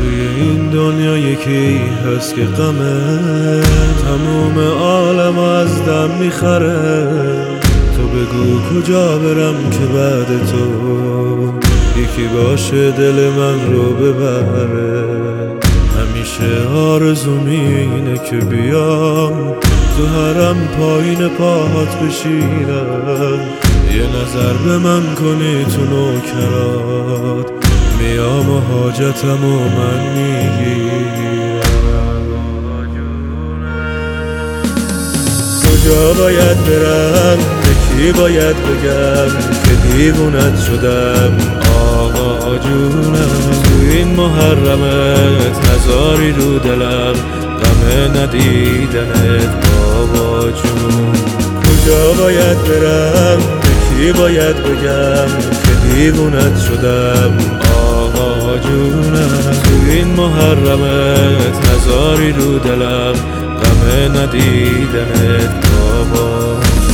توی این دنیا یکی هست که غمه تموم عالم از دم میخره. تو بگو کجا برم که بعد تو یکی باشه دل من رو ببره. همیشه آرزوم اینه که بیام تو حرم پایین پاهات بشینم، یه نظر به من کنی تو نوکرات، میام و حاجتم و من میگیرم. کجا باید برم به کی باید بگم که دیوونت شدم آقا جونم. تو این محرمت نذاری رو دلم غم ندیدنت بابا جون. کجا باید برم به کی باید بگم که دیوونت شدم آقا جونم. تو این محرمت نذاری رو دلم غم ندیدنت بابا.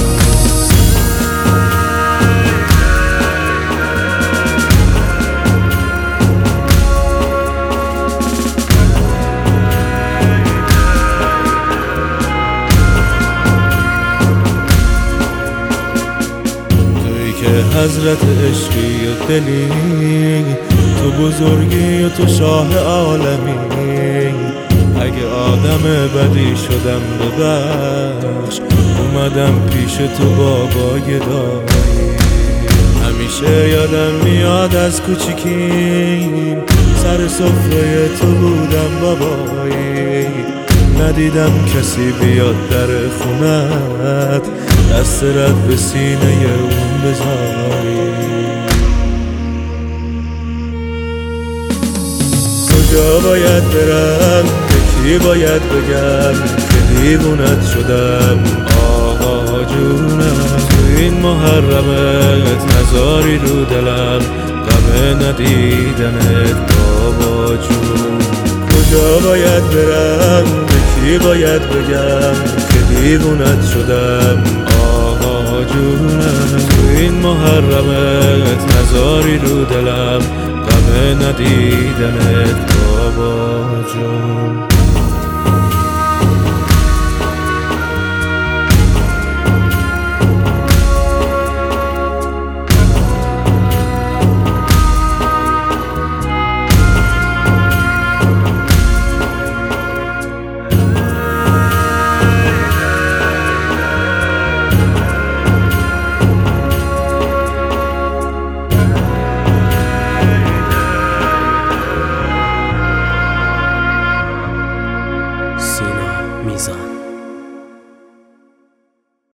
که حضرت عشقی و دلی، تو بزرگی و تو شاه عالمی. اگه آدم بدی شدم ببخش، اومدم پیش تو بابای دایی. همیشه یادم میاد از کوچیکیم سر سفره تو بودم بابایی. ندیدم کسی بیاد در خونت دست رد به سینه اون بذاری. کجا باید برم به کی باید بگم که دیوونت شدم آقا جونم. تو این محرمت نذاری رو دلم غم ندیدنت بابا جون. کجا باید برم به کی باید بگم که دیوونت شدم آقا جونم. تو این محرمت نذاری رو دلم غم ندیدنت بابا جون.